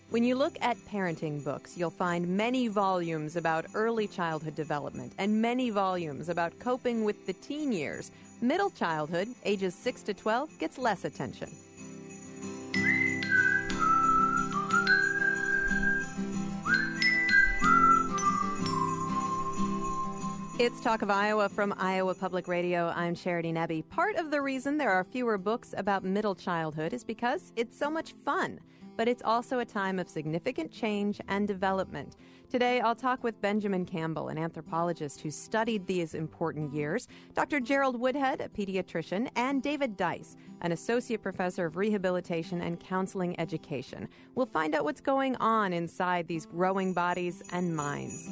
When you look at parenting books, you'll find many volumes about early childhood development and many volumes about coping with the teen years. Middle childhood, ages 6 to 12, gets less attention. It's Talk of Iowa from Iowa Public Radio. I'm Charity Nebbe. Part of the reason there are fewer books about middle childhood is because it's so much fun, but it's also a time of significant change and development. Today, I'll talk with Benjamin Campbell, an anthropologist who studied these important years, Dr. Gerald Woodhead, a pediatrician, and David Dice, an associate professor of rehabilitation and counseling education. We'll find out what's going on inside these growing bodies and minds.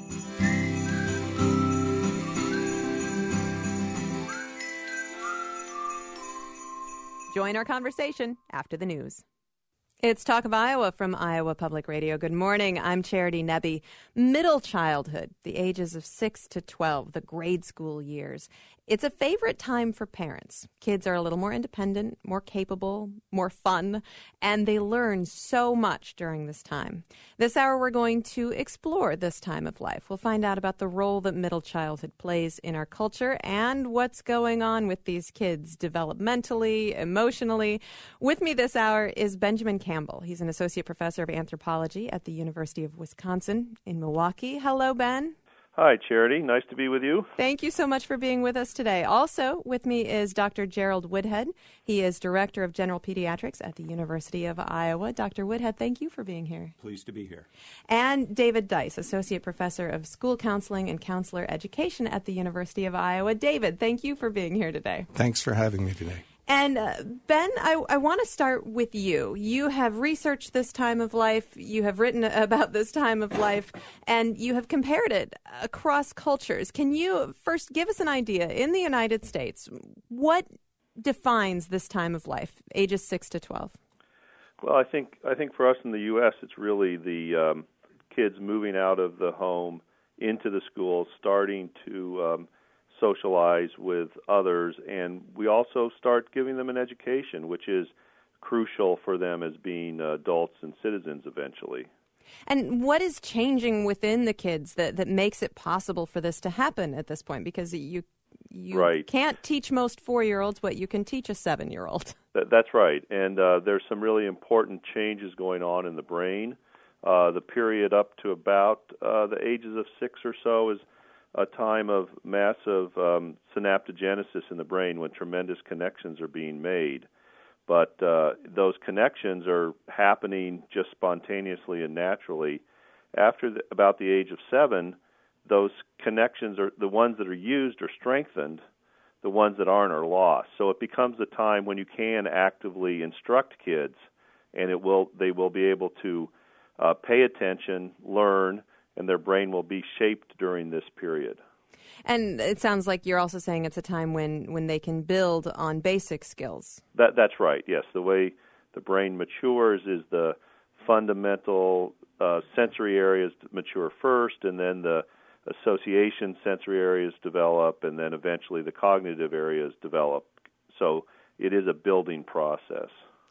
Join our conversation after the news. It's Talk of Iowa from Iowa Public Radio. Good morning. I'm Charity Nebbe. Middle childhood, the ages of 6 to 12, the grade school years. It's a favorite time for parents. Kids are a little more independent, more capable, more fun, and they learn so much during this time. This hour, we're going to explore this time of life. We'll find out about the role that middle childhood plays in our culture and what's going on with these kids developmentally, emotionally. With me this hour is Benjamin Campbell. He's an associate professor of anthropology at the University of Wisconsin in Milwaukee. Hello, Ben. Hi, Charity. Nice to be with you. Thank you so much for being with us today. Also with me is Dr. Gerald Woodhead. He is Director of General Pediatrics at the University of Iowa. Dr. Woodhead, thank you for being here. Pleased to be here. And David Dice, Associate Professor of School Counseling and Counselor Education at the University of Iowa. David, thank you for being here today. Thanks for having me today. And Ben, I want to start with you. You have researched this time of life, you have written about this time of life, and you have compared it across cultures. Can you first give us an idea, in the United States, what defines this time of life, ages 6 to 12? Well, I think for us in the U.S., it's really the kids moving out of the home into the schools, starting to socialize with others, and we also start giving them an education, which is crucial for them as being adults and citizens eventually. And what is changing within the kids that makes it possible for this to happen at this point? Because you right. can't teach most 4-year-olds what you can teach a 7-year-old. That's right, and there's some really important changes going on in the brain. The period up to about the ages of 6 or so is a time of massive synaptogenesis in the brain when tremendous connections are being made. But those connections are happening just spontaneously and naturally. After about the age of 7, those connections are the ones that are used are strengthened, the ones that aren't are lost. So it becomes a time when you can actively instruct kids, and they will be able to pay attention, learn, and their brain will be shaped during this period. And it sounds like you're also saying it's a time when they can build on basic skills. That's right, yes. The way the brain matures is the fundamental sensory areas mature first, and then the association sensory areas develop, and then eventually the cognitive areas develop. So it is a building process.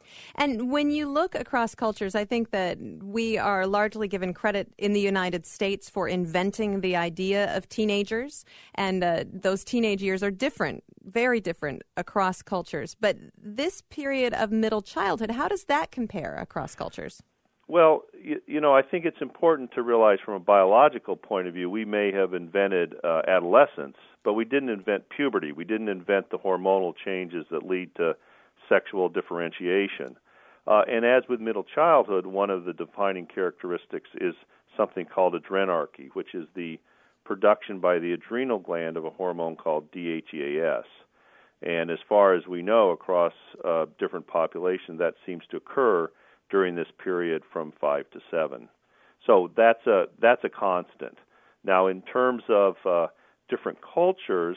And when you look across cultures, I think that we are largely given credit in the United States for inventing the idea of teenagers, and those teenage years are different, very different across cultures. But this period of middle childhood, how does that compare across cultures? Well, I think it's important to realize from a biological point of view, we may have invented adolescence, but we didn't invent puberty. We didn't invent the hormonal changes that lead to sexual differentiation. And as with middle childhood, one of the defining characteristics is something called adrenarche, which is the production by the adrenal gland of a hormone called DHEAS. And as far as we know, across different populations, that seems to occur during this period from 5 to 7. So that's a constant. Now, in terms of different cultures,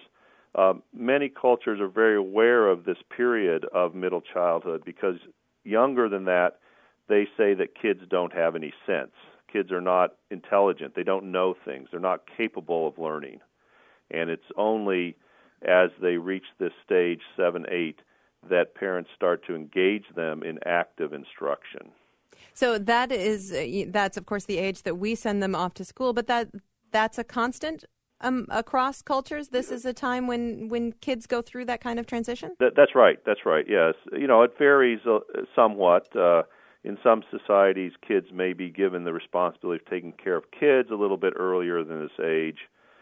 many cultures are very aware of this period of middle childhood because younger than that, they say that kids don't have any sense. Kids are not intelligent. They don't know things. They're not capable of learning. And it's only as they reach this stage, 7, 8, that parents start to engage them in active instruction. So that's of course the age that we send them off to school, but that's a constant across cultures. This is a time when kids go through that kind of transition? That's right. Yes. It varies somewhat. In some societies, kids may be given the responsibility of taking care of kids a little bit earlier than this age.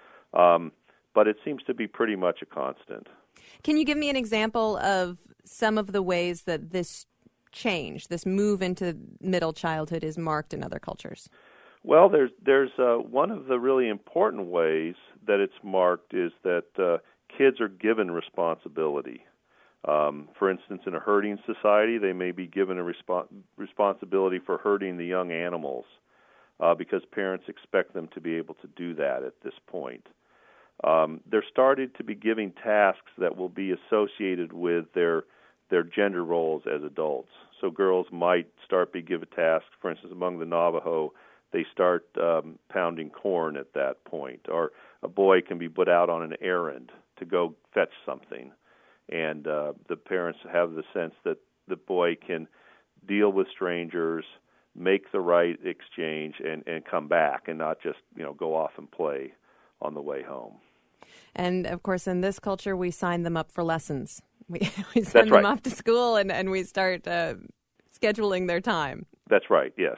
But it seems to be pretty much a constant. Can you give me an example of some of the ways that this change, this move into middle childhood, is marked in other cultures? Well, there's one of the really important ways that it's marked is that kids are given responsibility. For instance, in a herding society, they may be given a responsibility for herding the young animals because parents expect them to be able to do that at this point. They're started to be giving tasks that will be associated with their gender roles as adults. So girls might start be given tasks, for instance, among the Navajo, they start pounding corn at that point. Or a boy can be put out on an errand to go fetch something. And the parents have the sense that the boy can deal with strangers, make the right exchange, and come back and not just go off and play on the way home. And, of course, in this culture, we sign them up for lessons. We send them off to school and we start scheduling their time. That's right, yes.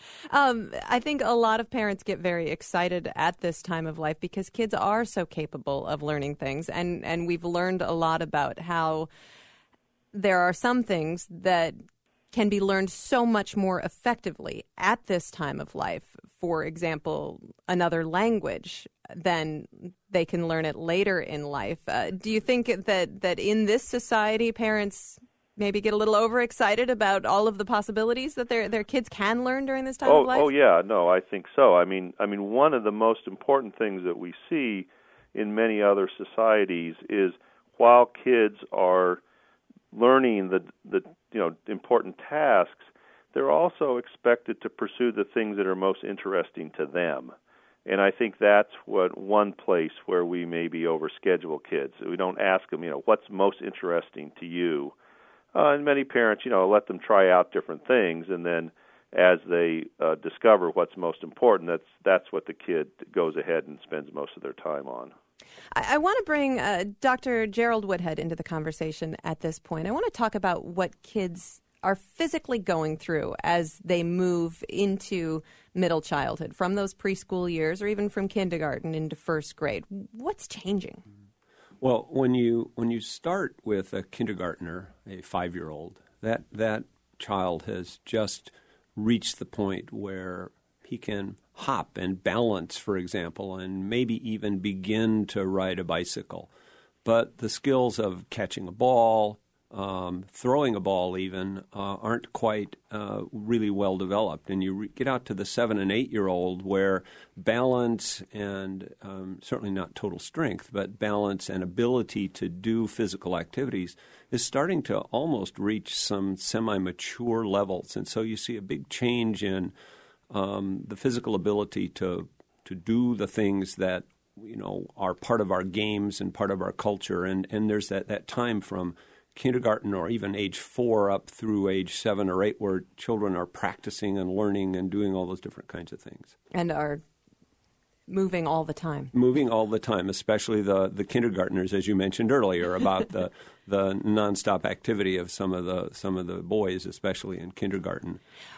I think a lot of parents get very excited at this time of life because kids are so capable of learning things. And we've learned a lot about how there are some things that can be learned so much more effectively at this time of life. For example, another language, than they can learn it later in life. Do you think that in this society, parents maybe get a little overexcited about all of the possibilities that their kids can learn during this time of life? Oh, yeah. No, I think so. I mean, one of the most important things that we see in many other societies is while kids are learning the important tasks, they're also expected to pursue the things that are most interesting to them. And I think that's one place where we maybe overschedule kids. We don't ask them, what's most interesting to you? And many parents, let them try out different things, and then as they discover what's most important, that's what the kid goes ahead and spends most of their time on. I want to bring Dr. Gerald Woodhead into the conversation at this point. I want to talk about what kids are physically going through as they move into middle childhood, from those preschool years or even from kindergarten into first grade. What's changing? Well, when you start with a kindergartner, a 5-year-old, that child has just reached the point where he can hop and balance, for example, and maybe even begin to ride a bicycle. But the skills of catching a ball, throwing a ball even, aren't quite really well developed. And you get out to the 7- and 8-year-old where balance and certainly not total strength, but balance and ability to do physical activities is starting to almost reach some semi-mature levels. And so you see a big change in the physical ability to do the things that are part of our games and part of our culture. And there's that time from kindergarten or even age 4 up through age 7 or 8 where children are practicing and learning and doing all those different kinds of things. And are moving all the time. Moving all the time, especially the kindergartners, as you mentioned earlier, about the nonstop activity of some of the boys, especially in kindergarten.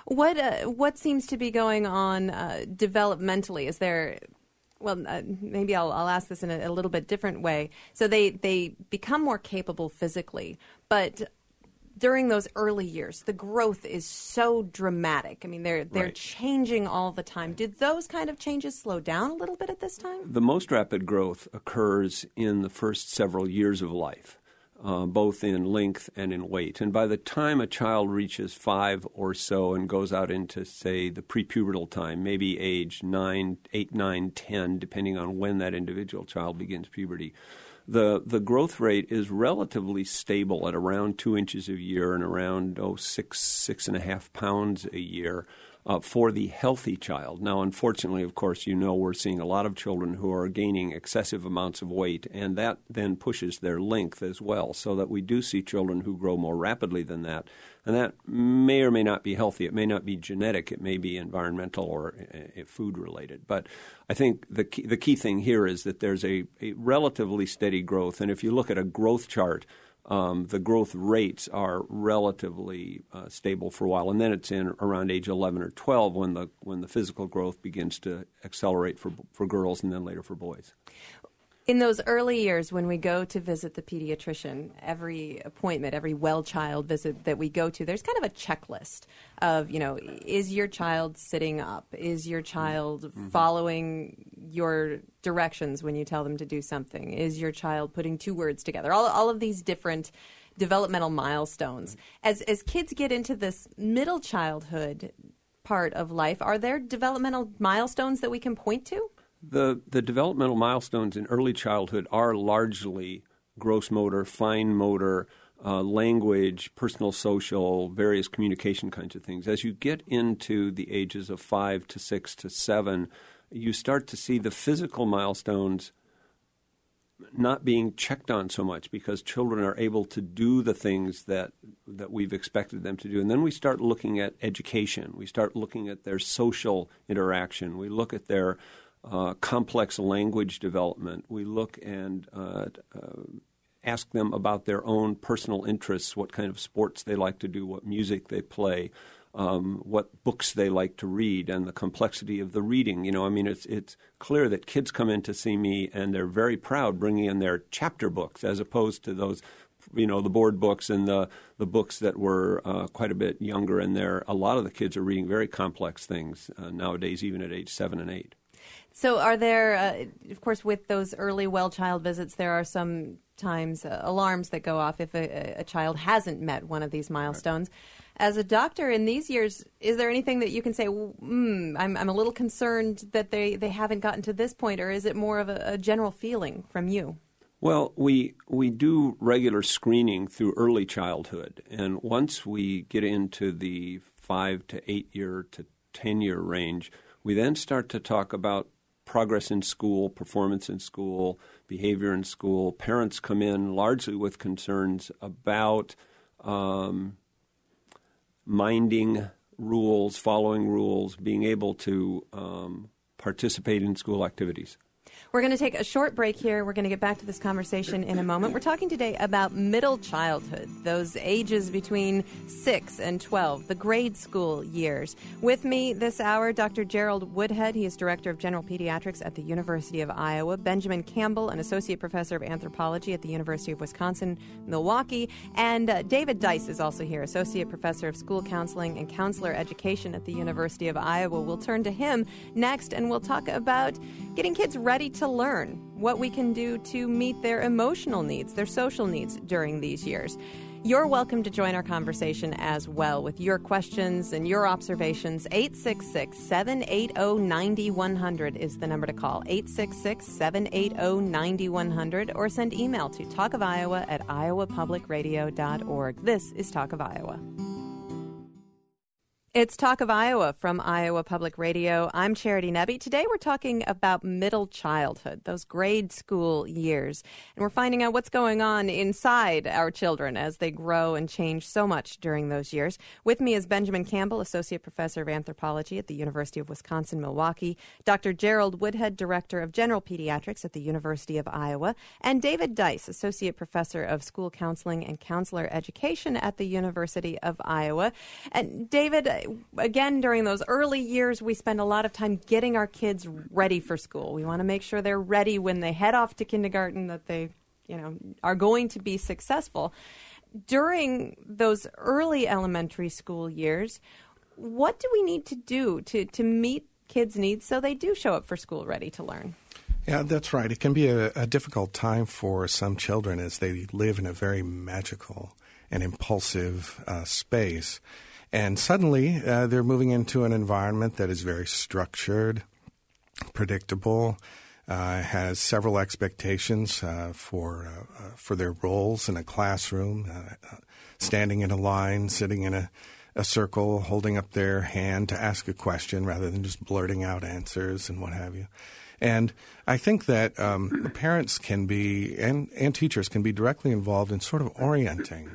What seems to be going on developmentally? Is there... Well, maybe I'll ask this in a little bit different way. So they become more capable physically, but during those early years, the growth is so dramatic. I mean, they're right. Changing all the time. Did those kind of changes slow down a little bit at this time? The most rapid growth occurs in the first several years of life, both in length and in weight. And by the time a child reaches 5 or so and goes out into, say, the prepubertal time, maybe age 8, 9, 10, depending on when that individual child begins puberty, the growth rate is relatively stable at around 2 inches a year and around 6.5 pounds a year. for the healthy child. Now, unfortunately, of course, we're seeing a lot of children who are gaining excessive amounts of weight, and that then pushes their length as well, so that we do see children who grow more rapidly than that. And that may or may not be healthy. It may not be genetic. It may be environmental or food-related. But I think the key thing here is that there's a relatively steady growth. And if you look at a growth chart, the growth rates are relatively stable for a while, and then it's in around age 11 or 12 when the physical growth begins to accelerate for girls and then later for boys. In those early years, when we go to visit the pediatrician, every appointment, every well child visit that we go to, there's kind of a checklist of, is your child sitting up? Is your child following your directions when you tell them to do something? Is your child putting two words together? All of these different developmental milestones. As kids get into this middle childhood part of life, are there developmental milestones that we can point to? The developmental milestones in early childhood are largely gross motor, fine motor, language, personal, social, various communication kinds of things. As you get into the ages of 5 to 6 to 7, you start to see the physical milestones not being checked on so much because children are able to do the things that we've expected them to do. And then we start looking at education. We start looking at their social interaction. We look at their complex language development. We look and ask them about their own personal interests, what kind of sports they like to do, what music they play, what books they like to read, and the complexity of the reading. It's clear that kids come in to see me and they're very proud bringing in their chapter books as opposed to those, the board books and the books that were quite a bit younger. And a lot of the kids are reading very complex things nowadays, even at age 7 and 8. So are there, of course, with those early well child visits, there are sometimes alarms that go off if a child hasn't met one of these milestones. Right. As a doctor in these years, is there anything that you can say, I'm a little concerned that they haven't gotten to this point, or is it more of a general feeling from you? Well, we do regular screening through early childhood, and once we get into the 5 to 8 year to 10-year range, we then start to talk about progress in school, performance in school, behavior in school. Parents come in largely with concerns about minding rules, following rules, being able to participate in school activities. We're going to take a short break here. We're going to get back to this conversation in a moment. We're talking today about middle childhood, those ages between 6 and 12, the grade school years. With me this hour, Dr. Gerald Woodhead. He is Director of General Pediatrics at the University of Iowa. Benjamin Campbell, an Associate Professor of Anthropology at the University of Wisconsin-Milwaukee. And David Dice is also here, Associate Professor of School Counseling and Counselor Education at the University of Iowa. We'll turn to him next, and we'll talk about getting kids ready to learn, what we can do to meet their emotional needs, their social needs during these years. You're welcome to join our conversation as well with your questions and your observations. 866-780-9100 is the number to call. 866-780-9100, or send email to talkofiowa@iowapublicradio.org. This is Talk of Iowa. It's Talk of Iowa from Iowa Public Radio. I'm Charity Nebbe. Today we're talking about middle childhood, those grade school years. And we're finding out what's going on inside our children as they grow and change so much during those years. With me is Benjamin Campbell, Associate Professor of Anthropology at the University of Wisconsin-Milwaukee, Dr. Gerald Woodhead, Director of General Pediatrics at the University of Iowa, and David Dice, Associate Professor of School Counseling and Counselor Education at the University of Iowa. And David, again, during those early years, we spend a lot of time getting our kids ready for school. We want to make sure they're ready when they head off to kindergarten, that they, are going to be successful. During those early elementary school years, what do we need to do to meet kids' needs so they do show up for school ready to learn? Yeah, that's right. It can be a difficult time for some children as they live in a very magical and impulsive space. And suddenly, they're moving into an environment that is very structured, predictable, has several expectations for their roles in a classroom, standing in a line, sitting in a circle, holding up their hand to ask a question rather than just blurting out answers and what have you. And I think that parents can be and teachers can be directly involved in sort of orienting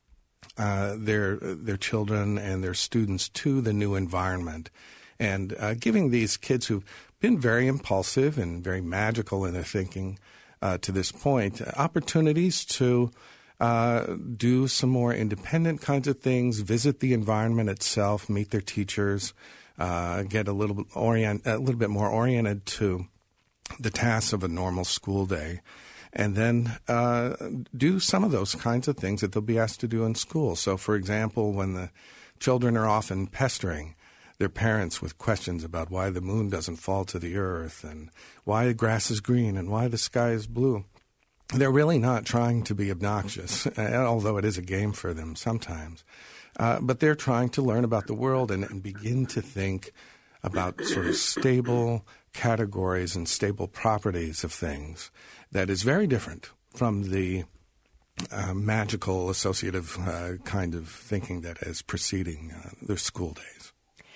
their children and their students to the new environment, and giving these kids who've been very impulsive and very magical in their thinking to this point opportunities to do some more independent kinds of things, visit the environment itself, meet their teachers, get a little bit more oriented to the tasks of a normal school day, and then do some of those kinds of things that they'll be asked to do in school. So, for example, when the children are often pestering their parents with questions about why the moon doesn't fall to the earth and why the grass is green and why the sky is blue, they're really not trying to be obnoxious, although it is a game for them sometimes. But they're trying to learn about the world and begin to think about sort of stable categories and stable properties of things that is very different from the magical associative kind of thinking that is preceding their school days.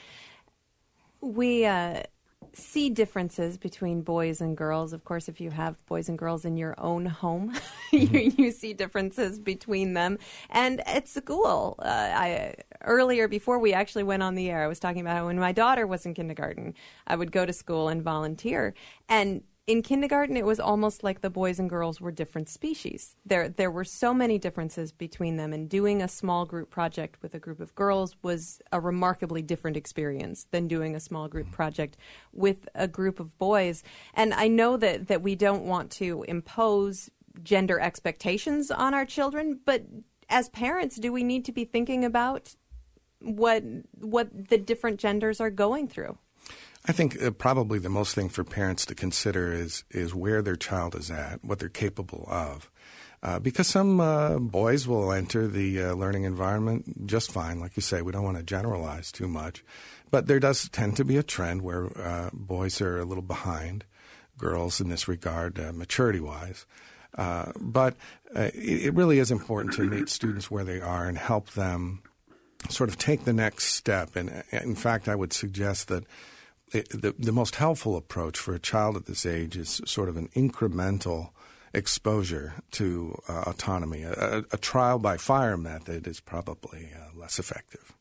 We see differences between boys and girls. Of course, if you have boys and girls in your own home, you see differences between them. And at school, earlier, before we actually went on the air, I was talking about how when my daughter was in kindergarten, I would go to school and volunteer. And in kindergarten, it was almost like the boys and girls were different species. There were so many differences between them, and doing a small group project with a group of girls was a remarkably different experience than doing a small group project with a group of boys. And I know that we don't want to impose gender expectations on our children, but as parents, do we need to be thinking about what the different genders are going through? I think probably the most thing for parents to consider is where their child is at, what they're capable of. Because some boys will enter the learning environment just fine. Like you say, we don't want to generalize too much. But there does tend to be a trend where boys are a little behind girls in this regard, maturity-wise. But it really is important to meet students where they are and help them sort of take the next step. And in fact, I would suggest that the most helpful approach for a child at this age is sort of an incremental exposure to autonomy. A trial by fire method is probably less effective.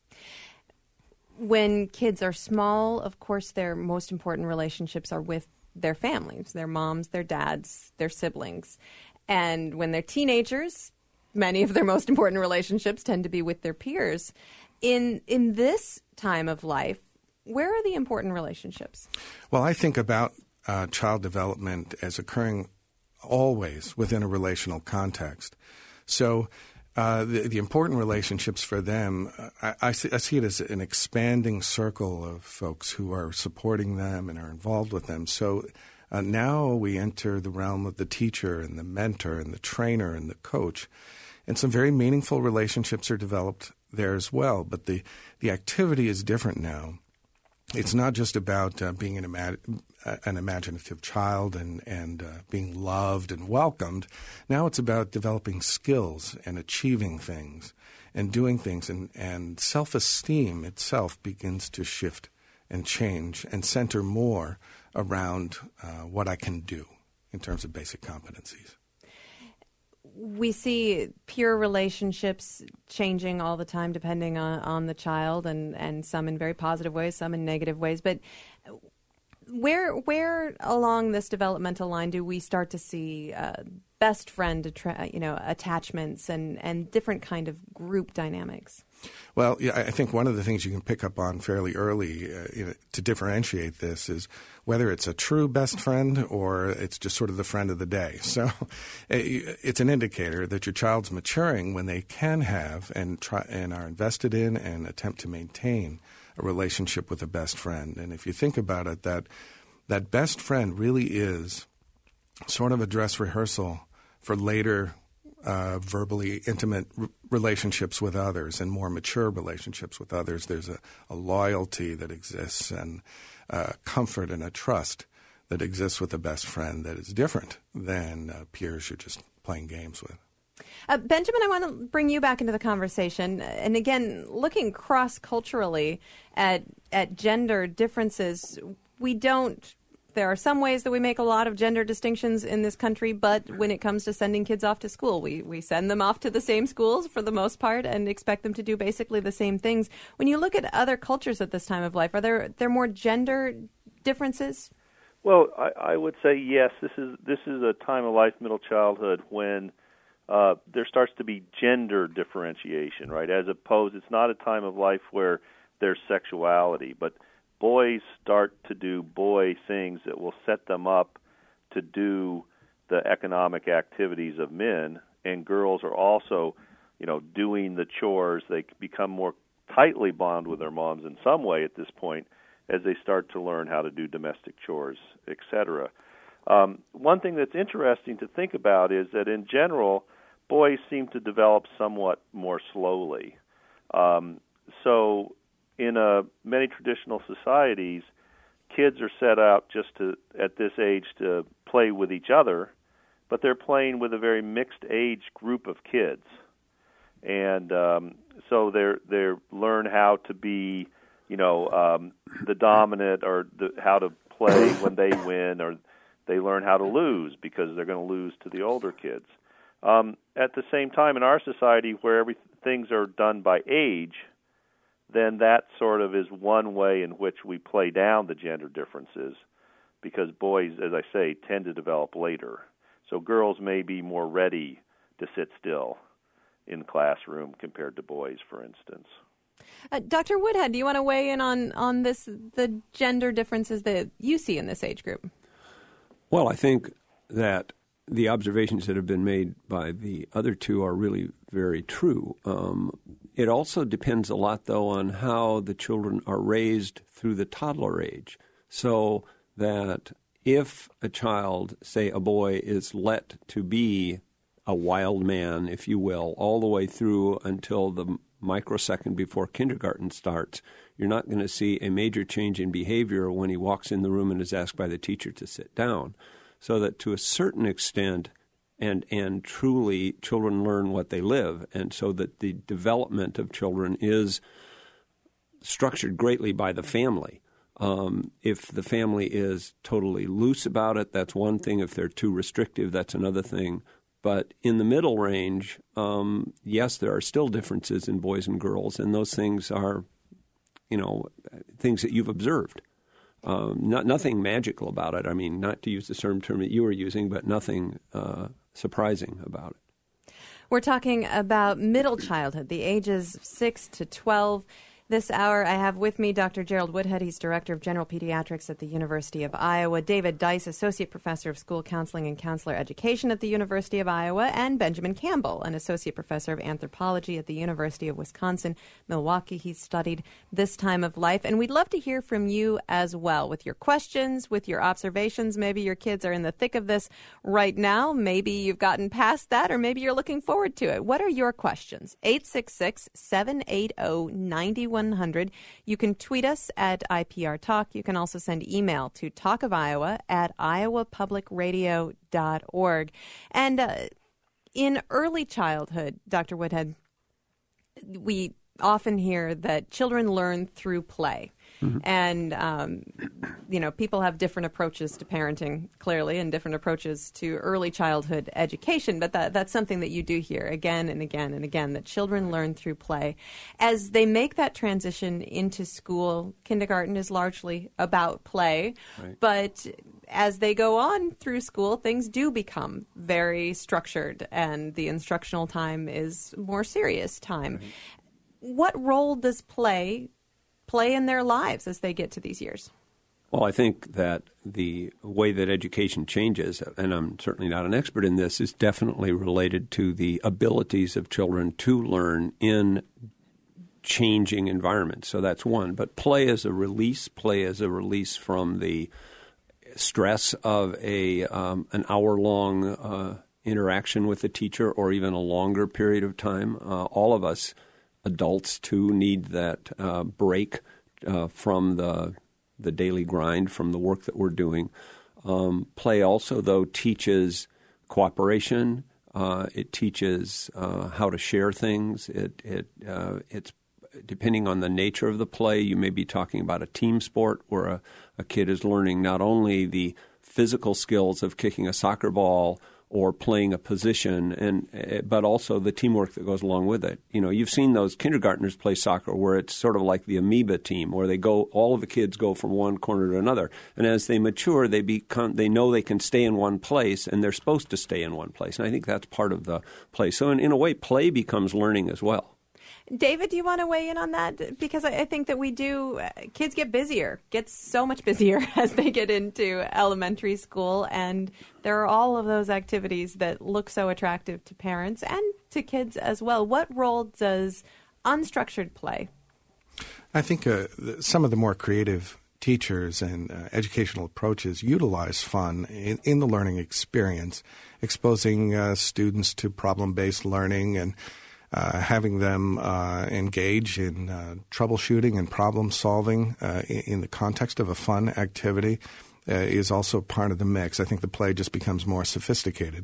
When kids are small, of course, their most important relationships are with their families, their moms, their dads, their siblings. And when they're teenagers, many of their most important relationships tend to be with their peers. In this time of life, where are the important relationships? Well, I think about child development as occurring always within a relational context. So the important relationships for them, I see it as an expanding circle of folks who are supporting them and are involved with them. So now we enter the realm of the teacher and the mentor and the trainer and the coach. And some very meaningful relationships are developed there as well. But the activity is different now. It's not just about being an imaginative child and being loved and welcomed. Now it's about developing skills and achieving things and doing things. And self-esteem itself begins to shift and change and center more around what I can do in terms of basic competencies. We see peer relationships changing all the time depending on the child, and some in very positive ways, some in negative ways. But where along this developmental line do we start to see best friend attachments and different kind of group dynamics? Well, yeah, I think one of the things you can pick up on fairly early to differentiate this is whether it's a true best friend or it's just sort of the friend of the day. So it's an indicator that your child's maturing when they can have and are invested in and attempt to maintain a relationship with a best friend. And if you think about it, that best friend really is sort of a dress rehearsal for later verbally intimate relationships with others and more mature relationships with others. There's a loyalty that exists and comfort and a trust that exists with a best friend that is different than peers you're just playing games with. Benjamin, I want to bring you back into the conversation. And again, looking cross-culturally at gender differences, there are some ways that we make a lot of gender distinctions in this country, but when it comes to sending kids off to school, we send them off to the same schools for the most part and expect them to do basically the same things. When you look at other cultures at this time of life, are there more gender differences? Well, I would say yes. This is a time of life, middle childhood, when there starts to be gender differentiation, right? As opposed, it's not a time of life where there's sexuality, but boys start to do boy things that will set them up to do the economic activities of men, and girls are also, doing the chores. They become more tightly bonded with their moms in some way at this point as they start to learn how to do domestic chores, etc. One thing that's interesting to think about is that in general, boys seem to develop somewhat more slowly. So in many traditional societies, kids are set out at this age to play with each other, but they're playing with a very mixed age group of kids. And so they learn how to be, the dominant, or how to play when they win, or they learn how to lose because they're going to lose to the older kids. At the same time, in our society where things are done by age, then that sort of is one way in which we play down the gender differences, because boys, as I say, tend to develop later. So girls may be more ready to sit still in classroom compared to boys, for instance. Dr. Woodhead, do you want to weigh in on the gender differences that you see in this age group? Well, I think that the observations that have been made by the other two are really very true. It also depends a lot, though, on how the children are raised through the toddler age. So that if a child, say a boy, is let to be a wild man, if you will, all the way through until the microsecond before kindergarten starts, you're not going to see a major change in behavior when he walks in the room and is asked by the teacher to sit down. So that to a certain extent, and truly, children learn what they live, and so that the development of children is structured greatly by the family. If the family is totally loose about it, that's one thing. If they're too restrictive, that's another thing. But in the middle range, yes, there are still differences in boys and girls, and those things are, things that you've observed. Nothing magical about it. I mean, not to use the term that you were using, but nothing surprising about it. We're talking about middle childhood, the ages 6 to 12. This hour, I have with me Dr. Gerald Woodhead. He's Director of General Pediatrics at the University of Iowa. David Dice, Associate Professor of School Counseling and Counselor Education at the University of Iowa. And Benjamin Campbell, an Associate Professor of Anthropology at the University of Wisconsin-Milwaukee. He's studied this time of life. And we'd love to hear from you as well with your questions, with your observations. Maybe your kids are in the thick of this right now. Maybe you've gotten past that, or maybe you're looking forward to it. What are your questions? 866-780-9100. You can tweet us at IPR Talk. You can also send email to talkofiowa@iowapublicradio.org. And in early childhood, Dr. Woodhead, we often hear that children learn through play. Mm-hmm. And, people have different approaches to parenting, clearly, and different approaches to early childhood education. But that's something that you do hear again and again and again, that children learn through play. As they make that transition into school, kindergarten is largely about play. Right. But as they go on through school, things do become very structured, and the instructional time is more serious time. Right. What role does play in their lives as they get to these years? Well, I think that the way that education changes, and I'm certainly not an expert in this, is definitely related to the abilities of children to learn in changing environments. So that's one. But play is a release from the stress of an hour-long interaction with the teacher, or even a longer period of time. All of us adults, too, need that break from the daily grind, from the work that we're doing. Play also, though, teaches cooperation, It teaches how to share things. It's depending on the nature of the play. You may be talking about a team sport where a kid is learning not only the physical skills of kicking a soccer ball or playing a position, but also the teamwork that goes along with it. You know, you've seen those kindergartners play soccer where it's sort of like the amoeba team, where all of the kids go from one corner to another. And as they mature, they know they can stay in one place, and they're supposed to stay in one place. And I think that's part of the play. So in a way, play becomes learning as well. David, do you want to weigh in on that? Because I think that kids get so much busier as they get into elementary school, and there are all of those activities that look so attractive to parents and to kids as well. What role does unstructured play? I think some of the more creative teachers and educational approaches utilize fun in the learning experience, exposing students to problem-based learning and having them engage in troubleshooting and problem solving in the context of a fun activity is also part of the mix. I think the play just becomes more sophisticated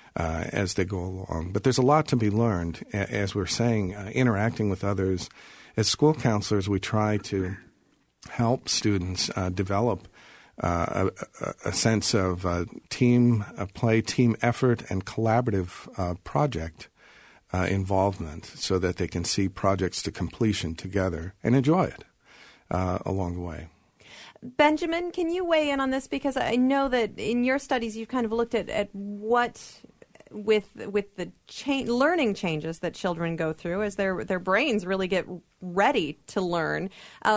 as they go along. But there's a lot to be learned, as we're saying, interacting with others. As school counselors, we try to help students develop a sense of team play, team effort, and collaborative project involvement so that they can see projects to completion together and enjoy it along the way. Benjamin, can you weigh in on this? Because I know that in your studies you've kind of looked at what, with the learning changes that children go through as their brains really get ready to learn.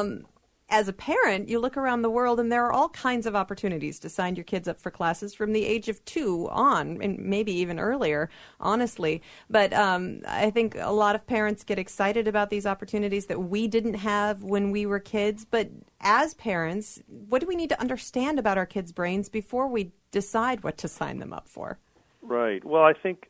As a parent, you look around the world and there are all kinds of opportunities to sign your kids up for classes from the age of 2 on, and maybe even earlier, honestly. But I think a lot of parents get excited about these opportunities that we didn't have when we were kids. But as parents, what do we need to understand about our kids' brains before we decide what to sign them up for? Right. Well, I think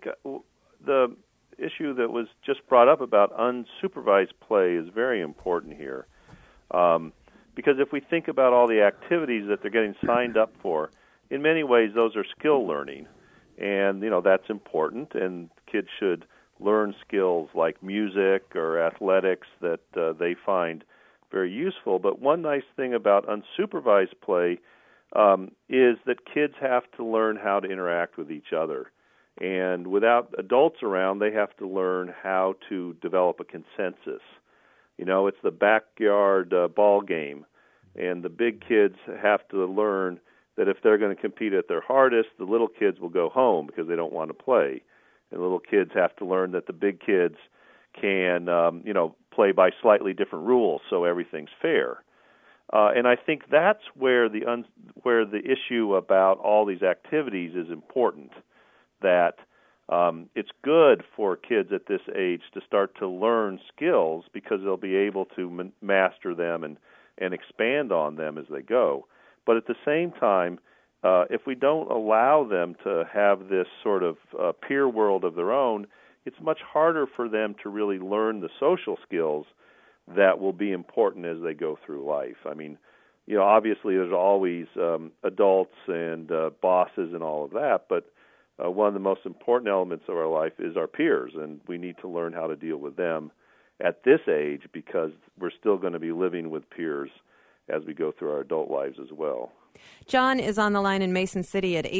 the issue that was just brought up about unsupervised play is very important here. Because if we think about all the activities that they're getting signed up for, in many ways those are skill learning, and that's important. And kids should learn skills like music or athletics that they find very useful. But one nice thing about unsupervised play is that kids have to learn how to interact with each other, and without adults around, they have to learn how to develop a consensus. It's the backyard ball game, and the big kids have to learn that if they're going to compete at their hardest, the little kids will go home because they don't want to play. And the little kids have to learn that the big kids can, play by slightly different rules, so everything's fair. And I think that's where the issue about all these activities is important. That it's good for kids at this age to start to learn skills because they'll be able to master them and expand on them as they go. But at the same time, if we don't allow them to have this sort of peer world of their own, it's much harder for them to really learn the social skills that will be important as they go through life. I mean, obviously there's always adults and bosses and all of that, but one of the most important elements of our life is our peers, and we need to learn how to deal with them at this age because we're still going to be living with peers as we go through our adult lives as well. John is on the line in Mason City at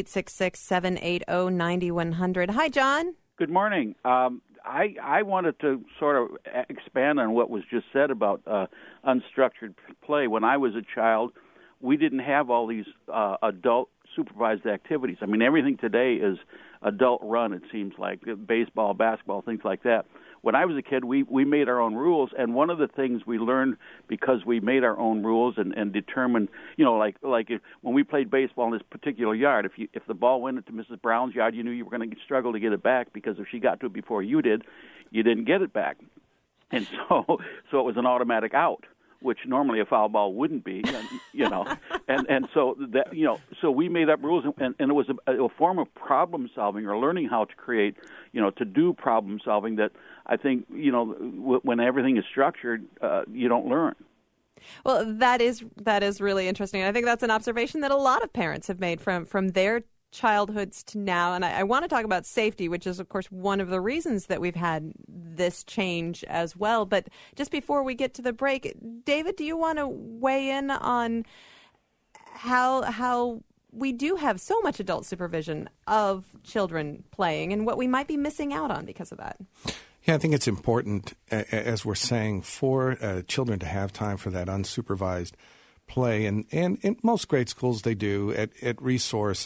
866-780-9100. Hi, John. Good morning. I wanted to sort of expand on what was just said about unstructured play. When I was a child, we didn't have all these adult supervised activities. I mean, everything today is adult run, it seems like, baseball, basketball, things like that. When I was a kid, we made our own rules, and one of the things we learned because we made our own rules and determined, like when we played baseball in this particular yard, if the ball went into Mrs. Brown's yard, you knew you were going to struggle to get it back because if she got to it before you did, you didn't get it back. And so it was an automatic out, which normally a foul ball wouldn't be, and so that so we made up rules, and it was a form of problem solving or learning how to create, to do problem solving that I think when everything is structured, you don't learn. Well, that is really interesting. I think that's an observation that a lot of parents have made from their childhoods to now, and I want to talk about safety, which is, of course, one of the reasons that we've had this change as well. But just before we get to the break, David, do you want to weigh in on how we do have so much adult supervision of children playing and what we might be missing out on because of that? Yeah, I think it's important, as we're saying, for children to have time for that unsupervised play, and in most grade schools they do at recess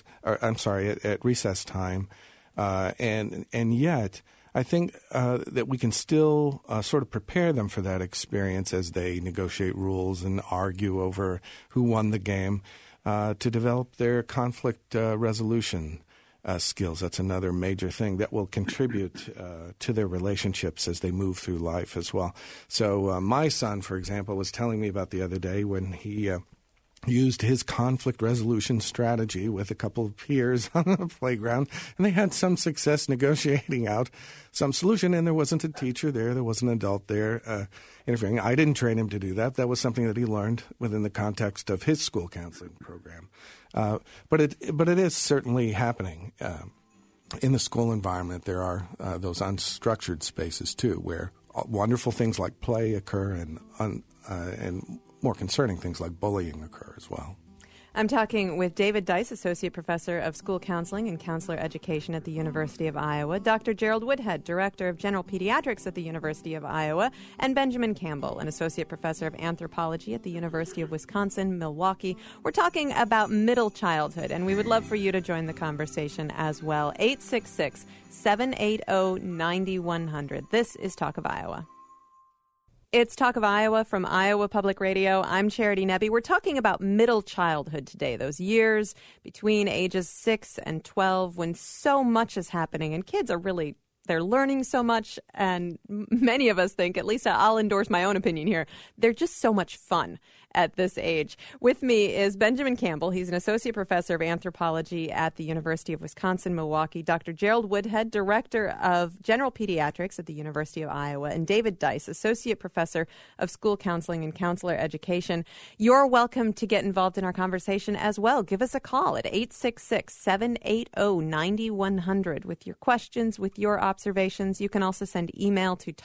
time, and yet I think that we can still sort of prepare them for that experience as they negotiate rules and argue over who won the game, to develop their conflict resolution skills. That's another major thing that will contribute to their relationships as they move through life as well. So my son, for example, was telling me about the other day when he used his conflict resolution strategy with a couple of peers on the playground, and they had some success negotiating out some solution, and there wasn't a teacher there wasn't an adult there interfering. I didn't train him to do that. That was something that he learned within the context of his school counseling program. But it is certainly happening. In the school environment, there are those unstructured spaces, too, where wonderful things like play occur and more concerning things like bullying occur as well. I'm talking with David Dice, Associate Professor of School Counseling and Counselor Education at the University of Iowa, Dr. Gerald Woodhead, Director of General Pediatrics at the University of Iowa, and Benjamin Campbell, an Associate Professor of Anthropology at the University of Wisconsin-Milwaukee. We're talking about middle childhood, and we would love for you to join the conversation as well. 866-780-9100. This is Talk of Iowa. It's Talk of Iowa from Iowa Public Radio. I'm Charity Nebbe. We're talking about middle childhood today, those years between ages 6 and 12 when so much is happening and kids are really, they're learning so much, and many of us think, at least I'll endorse my own opinion here, they're just so much fun at this age. With me is Benjamin Campbell. He's an Associate Professor of Anthropology at the University of Wisconsin-Milwaukee, Dr. Gerald Woodhead, Director of General Pediatrics at the University of Iowa, and David Dice, Associate Professor of School Counseling and Counselor Education. You're welcome to get involved in our conversation as well. Give us a call at 866-780-9100 with your questions, with your observations. You can also send email to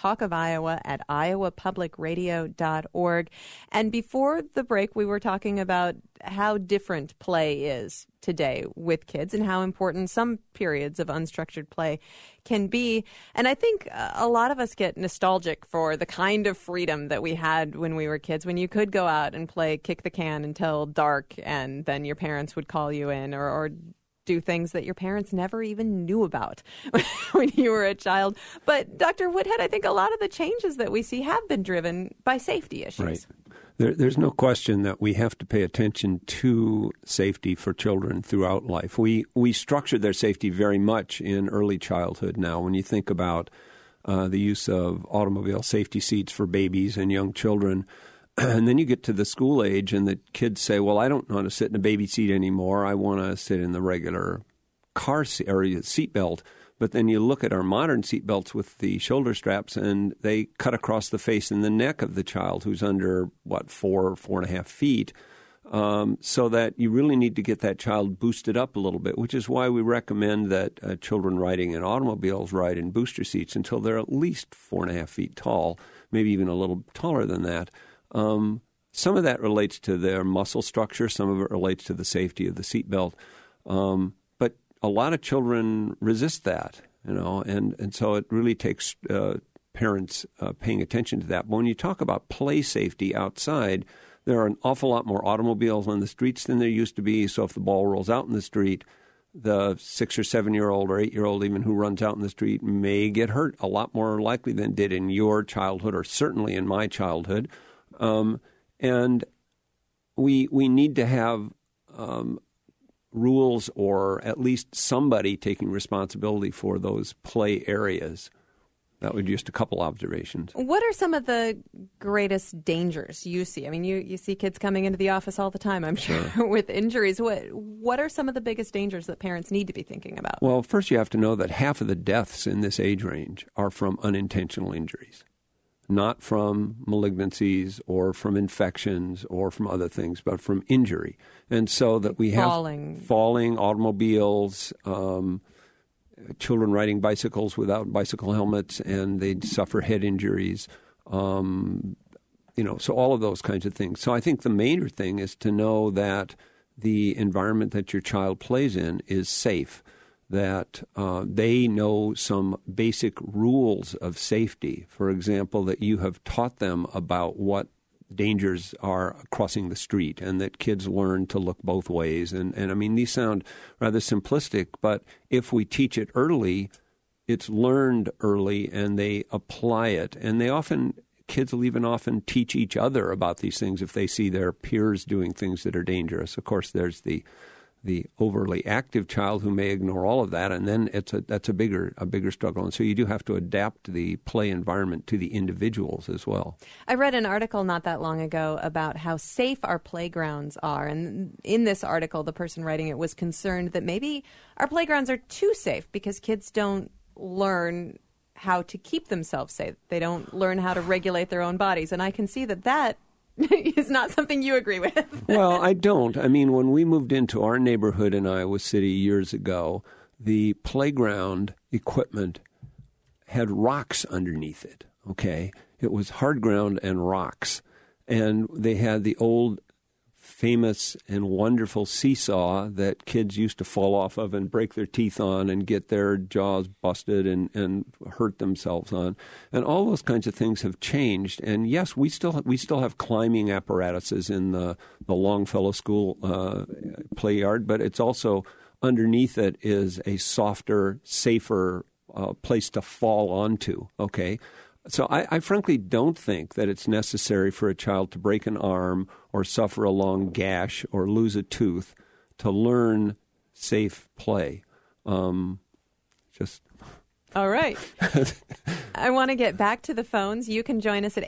talkofiowa@iowapublicradio.org. And before the break, we were talking about how different play is today with kids and how important some periods of unstructured play can be. And I think a lot of us get nostalgic for the kind of freedom that we had when we were kids, when you could go out and play kick the can until dark and then your parents would call you in, or do things that your parents never even knew about when you were a child. But Dr. Woodhead, I think a lot of the changes that we see have been driven by safety issues. Right. There's no question that we have to pay attention to safety for children throughout life. We structure their safety very much in early childhood now. When you think about the use of automobile safety seats for babies and young children, and then you get to the school age and the kids say, well, I don't want to sit in a baby seat anymore. I want to sit in the regular car seat or seat belt. But then you look at our modern seat belts with the shoulder straps, and they cut across the face and the neck of the child who's under, 4.5 feet, so that you really need to get that child boosted up a little bit, which is why we recommend that children riding in automobiles ride in booster seats until they're at least 4.5 feet tall, maybe even a little taller than that. Some of that relates to their muscle structure. Some of it relates to the safety of the seat belt. But a lot of children resist that, and so it really takes parents paying attention to that. But when you talk about play safety outside, there are an awful lot more automobiles on the streets than there used to be. So if the ball rolls out in the street, the 6 or 7-year-old or 8-year-old even who runs out in the street may get hurt a lot more likely than did in your childhood, or certainly in my childhood. And we need to have rules, or at least somebody taking responsibility for those play areas. That would be just a couple observations. What are some of the greatest dangers you see? I mean, you see kids coming into the office all the time, I'm sure, with injuries. What are some of the biggest dangers that parents need to be thinking about? Well, first you have to know that half of the deaths in this age range are from unintentional injuries. not from malignancies or from infections or from other things, but from injury. And so that we have falling automobiles, children riding bicycles without bicycle helmets, and they suffer head injuries. So all of those kinds of things. So I think the major thing is to know that the environment that your child plays in is safe, that they know some basic rules of safety. For example, that you have taught them about what dangers are crossing the street, and that kids learn to look both ways. And I mean, these sound rather simplistic, but if we teach it early, it's learned early and they apply it. And kids will even often teach each other about these things if they see their peers doing things that are dangerous. Of course, there's the overly active child who may ignore all of that, and then that's a bigger struggle. And so you do have to adapt the play environment to the individuals as well. I read an article not that long ago about how safe our playgrounds are, and in this article, the person writing it was concerned that maybe our playgrounds are too safe because kids don't learn how to keep themselves safe. They don't learn how to regulate their own bodies, and I can see that is not something you agree with. Well, I don't. I mean, when we moved into our neighborhood in Iowa City years ago, the playground equipment had rocks underneath it, okay? It was hard ground and rocks. And they had the old famous and wonderful seesaw that kids used to fall off of and break their teeth on and get their jaws busted and hurt themselves on. And all those kinds of things have changed. And yes, we still have climbing apparatuses in the Longfellow School play yard, but it's also underneath it is a softer, safer place to fall onto, okay? So I frankly don't think that it's necessary for a child to break an arm or suffer a long gash or lose a tooth to learn safe play. All right. I want to get back to the phones. You can join us at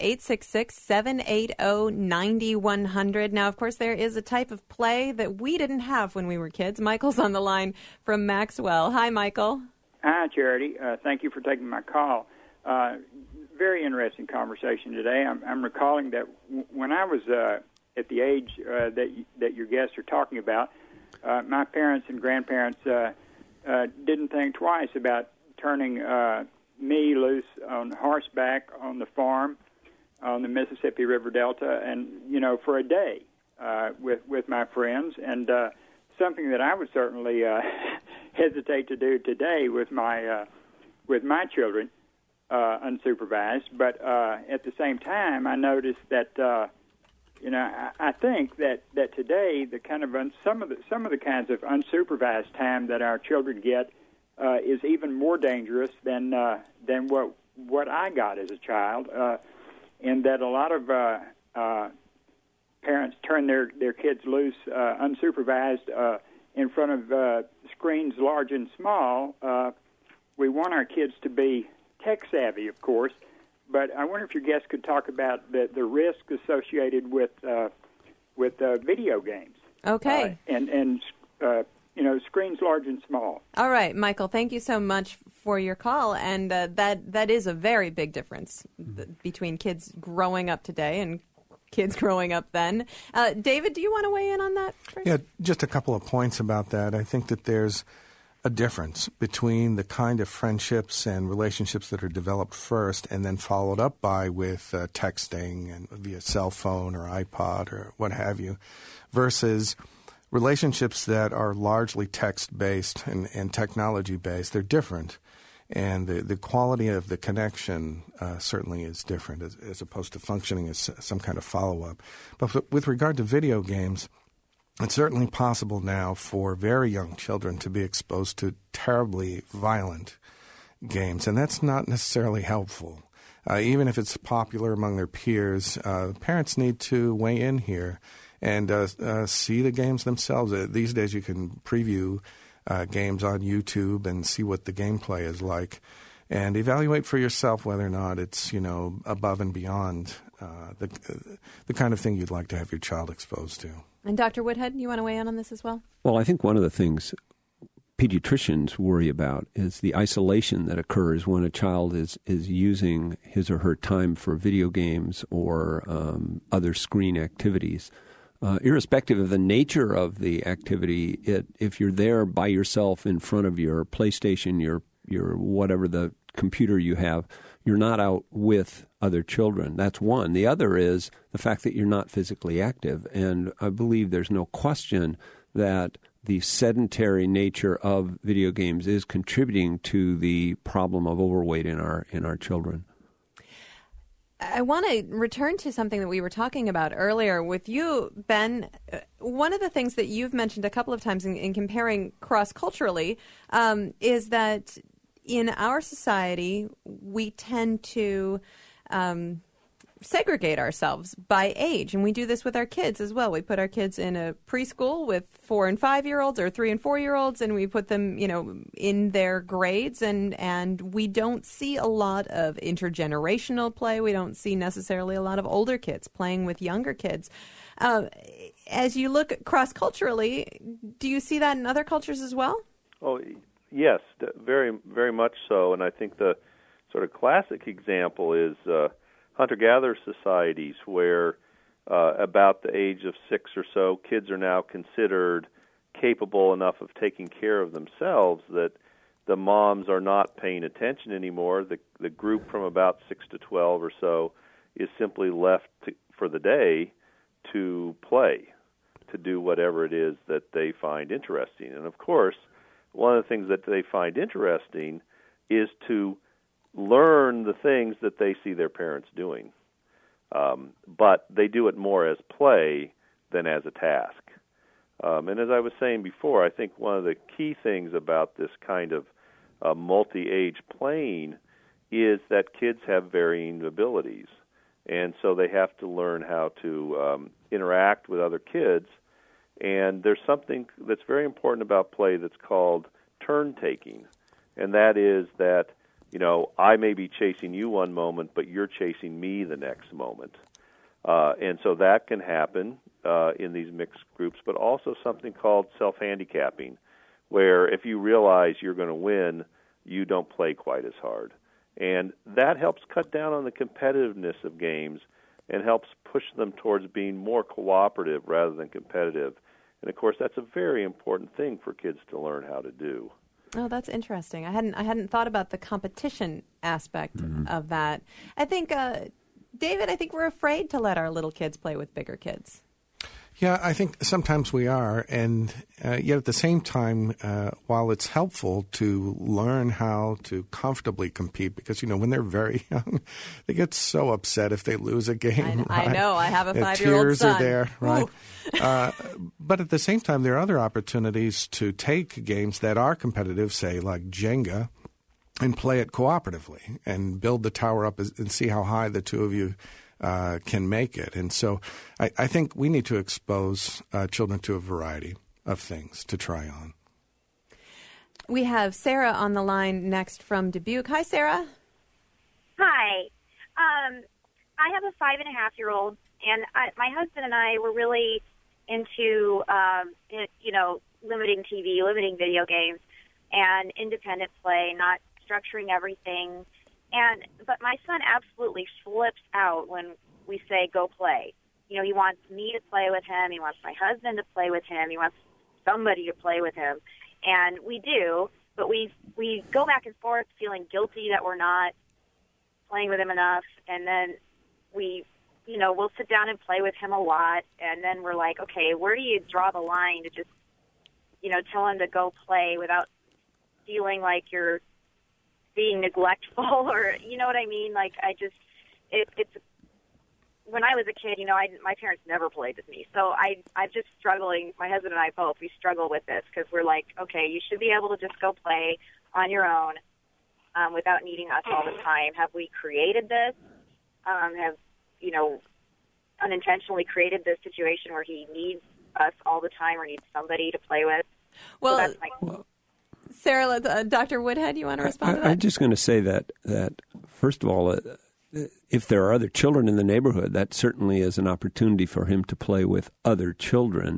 866-780-9100. Now, of course, there is a type of play that we didn't have when we were kids. Michael's on the line from Maxwell. Hi, Michael. Hi, Charity. Thank you for taking my call. Very interesting conversation today. I'm recalling that when I was at the age that your guests are talking about, my parents and grandparents didn't think twice about turning me loose on horseback on the farm on the Mississippi River Delta, and for a day with my friends, and something that I would certainly hesitate to do today with my children. Unsupervised, but at the same time, I noticed that I think that today the kind of some of the kinds of unsupervised time that our children get is even more dangerous than what I got as a child, and that a lot of parents turn their kids loose unsupervised in front of screens large and small. We want our kids to be tech savvy, of course, but I wonder if your guests could talk about the risk associated with video games. Okay. And screens large and small. All right, Michael, thank you so much for your call, and that is a very big difference between kids growing up today and kids growing up then. David, do you want to weigh in on that first? Yeah, just a couple of points about that. I think that there's a difference between the kind of friendships and relationships that are developed first and then followed up by with texting and via cell phone or iPod or what have you, versus relationships that are largely text-based and technology-based. They're different, and the quality of the connection certainly is different as opposed to functioning as some kind of follow-up. But with regard to video games, it's certainly possible now for very young children to be exposed to terribly violent games, and that's not necessarily helpful. Even if it's popular among their peers, parents need to weigh in here and see the games themselves. These days you can preview games on YouTube and see what the gameplay is like and evaluate for yourself whether or not it's, above and beyond the kind of thing you'd like to have your child exposed to. And Dr. Woodhead, you want to weigh in on this as well? Well, I think one of the things pediatricians worry about is the isolation that occurs when a child is using his or her time for video games or other screen activities. Irrespective of the nature of the activity, if you're there by yourself in front of your PlayStation, your whatever the computer you have, you're not out with other children. That's one. The other is the fact that you're not physically active. And I believe there's no question that the sedentary nature of video games is contributing to the problem of overweight in our children. I want to return to something that we were talking about earlier with you, Ben. One of the things that you've mentioned a couple of times in comparing cross-culturally is that in our society, we tend to segregate ourselves by age, and we do this with our kids as well. We put our kids in a preschool with 4 and 5-year-olds or 3 and 4-year-olds, and we put them, in their grades, and we don't see a lot of intergenerational play. We don't see necessarily a lot of older kids playing with younger kids. As you look cross-culturally, do you see that in other cultures as well? Oh, yes, very, very much so. And I think the sort of classic example is hunter-gatherer societies where about the age of 6 or so, kids are now considered capable enough of taking care of themselves that the moms are not paying attention anymore. The group from about 6 to 12 or so is simply left for the day to play, to do whatever it is that they find interesting. And, of course, one of the things that they find interesting is to learn the things that they see their parents doing. But they do it more as play than as a task. And as I was saying before, I think one of the key things about this kind of multi-age playing is that kids have varying abilities. And so they have to learn how to interact with other kids. And there's something that's very important about play that's called turn-taking. And that is that, I may be chasing you one moment, but you're chasing me the next moment. And so that can happen in these mixed groups, but also something called self-handicapping, where if you realize you're going to win, you don't play quite as hard. And that helps cut down on the competitiveness of games and helps push them towards being more cooperative rather than competitive. And, of course, that's a very important thing for kids to learn how to do. Oh, that's interesting. I hadn't thought about the competition aspect of that. I think, David, we're afraid to let our little kids play with bigger kids. Yeah, I think sometimes we are, and yet at the same time, while it's helpful to learn how to comfortably compete, because, when they're very young, they get so upset if they lose a game. I know. I have a 5-year-old tears son. Are there, right? But at the same time, there are other opportunities to take games that are competitive, say like Jenga, and play it cooperatively and build the tower up and see how high the two of you can make it. And so I think we need to expose children to a variety of things to try on. We have Sarah on the line next from Dubuque. Hi, Sarah. Hi. I have a 5.5-year-old, and my husband and I were really into, limiting TV, limiting video games, and independent play, not structuring everything. But my son absolutely flips out when we say, go play. He wants me to play with him. He wants my husband to play with him. He wants somebody to play with him. And we do, but we go back and forth feeling guilty that we're not playing with him enough. And then we'll sit down and play with him a lot. And then we're like, okay, where do you draw the line to just, tell him to go play without feeling like you're being neglectful, or you know what I mean? Like it's when I was a kid, my parents never played with me, so I'm just struggling. My husband and I both, we struggle with this because we're like, okay, you should be able to just go play on your own without needing us all the time. Have we created this? Have unintentionally created this situation where he needs us all the time or needs somebody to play with? Well, so that's Sarah, Dr. Woodhead, you want to respond to that? I'm just going to say that first of all, if there are other children in the neighborhood, that certainly is an opportunity for him to play with other children.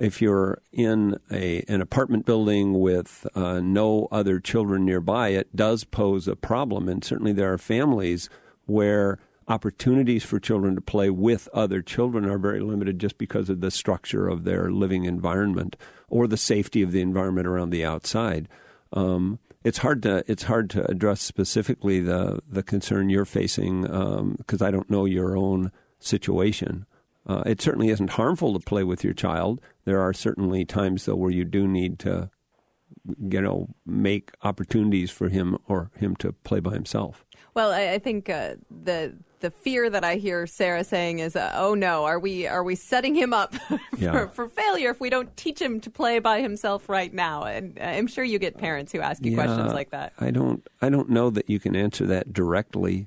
in an apartment building with no other children nearby, it does pose a problem. And certainly there are families where opportunities for children to play with other children are very limited just because of the structure of their living environment or the safety of the environment around the outside. It's hard to address specifically the concern you're facing because I don't know your own situation. It certainly isn't harmful to play with your child. There are certainly times, though, where you do need to, make opportunities for him to play by himself. Well, I think the fear that I hear Sarah saying is, oh no, are we setting him up for failure if we don't teach him to play by himself right now? And I'm sure you get parents who ask you questions like that. I don't know that you can answer that directly.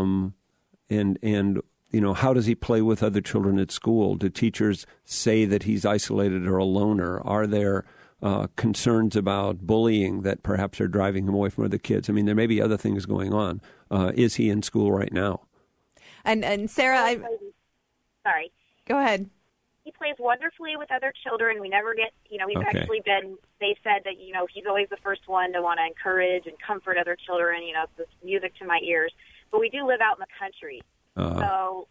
And how does he play with other children at school? Do teachers say that he's isolated or a loner? Are there concerns about bullying that perhaps are driving him away from other kids? I mean, there may be other things going on. Is he in school right now? And Sarah, sorry. Go ahead. He plays wonderfully with other children. We never get, actually been, they said that, he's always the first one to want to encourage and comfort other children. It's music to my ears. But we do live out in the country. So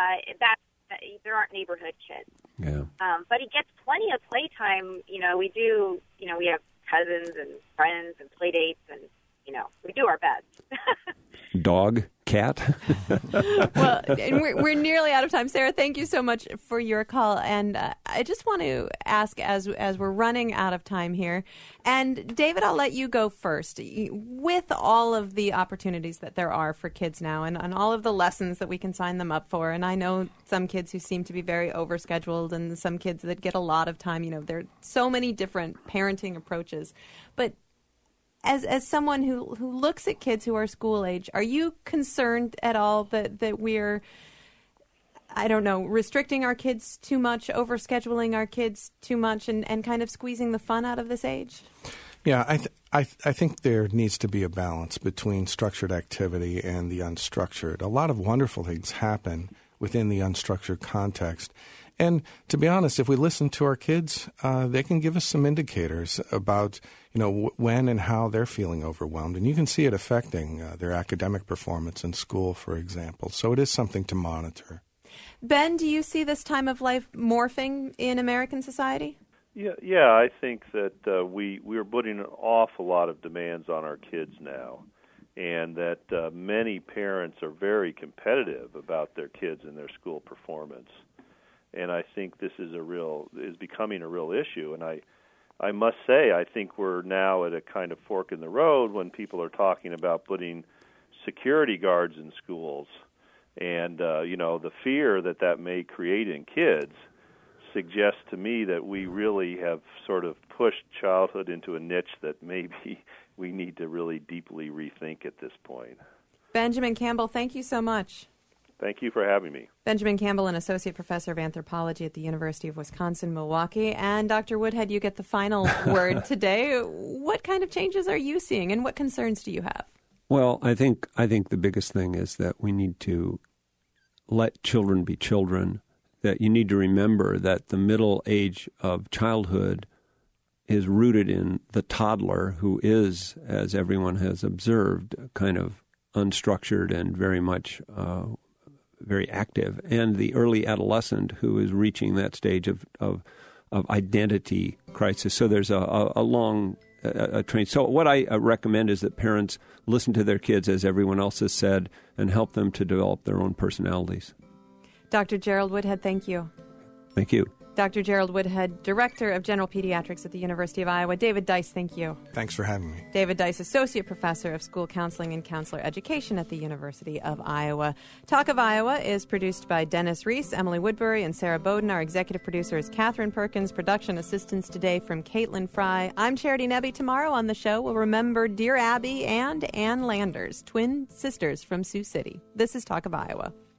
there aren't neighborhood kids. Yeah. But he gets plenty of playtime. We have cousins and friends and play dates, and we do our best. Dog, cat. Well, and we're nearly out of time. Sarah, thank you so much for your call. And I just want to ask, as we're running out of time here, and David, I'll let you go first. With all of the opportunities that there are for kids now and all of the lessons that we can sign them up for, and I know some kids who seem to be very overscheduled and some kids that get a lot of time, there are so many different parenting approaches. But as someone who looks at kids who are school age, are you concerned at all that we're, restricting our kids too much, overscheduling our kids too much, and kind of squeezing the fun out of this age? Yeah, I think there needs to be a balance between structured activity and the unstructured. A lot of wonderful things happen within the unstructured context. And to be honest, if we listen to our kids, they can give us some indicators about, when and how they're feeling overwhelmed. And you can see it affecting their academic performance in school, for example. So it is something to monitor. Ben, do you see this time of life morphing in American society? Yeah, I think that we're putting an awful lot of demands on our kids now, and that many parents are very competitive about their kids and their school performance. And I think this is becoming a real issue. And I must say, I think we're now at a kind of fork in the road when people are talking about putting security guards in schools, and the fear that may create in kids suggests to me that we really have sort of pushed childhood into a niche that maybe we need to really deeply rethink at this point. Benjamin Campbell, thank you so much. Thank you for having me. Benjamin Campbell, an associate professor of anthropology at the University of Wisconsin-Milwaukee. And Dr. Woodhead, you get the final word today. What kind of changes are you seeing, and what concerns do you have? Well, I think the biggest thing is that we need to let children be children, that you need to remember that the middle age of childhood is rooted in the toddler, who is, as everyone has observed, kind of unstructured and very much very active, and the early adolescent, who is reaching that stage of identity crisis. So there's a long train. So what I recommend is that parents listen to their kids, as everyone else has said, and help them to develop their own personalities. Dr. Gerald Woodhead, thank you. Thank you. Dr. Gerald Woodhead, Director of General Pediatrics at the University of Iowa. David Dice, thank you. Thanks for having me. David Dice, Associate Professor of School Counseling and Counselor Education at the University of Iowa. Talk of Iowa is produced by Dennis Reese, Emily Woodbury, and Sarah Bowden. Our executive producer is Catherine Perkins. Production assistance today from Caitlin Fry. I'm Charity Nebbe. Tomorrow on the show, we'll remember Dear Abby and Ann Landers, twin sisters from Sioux City. This is Talk of Iowa.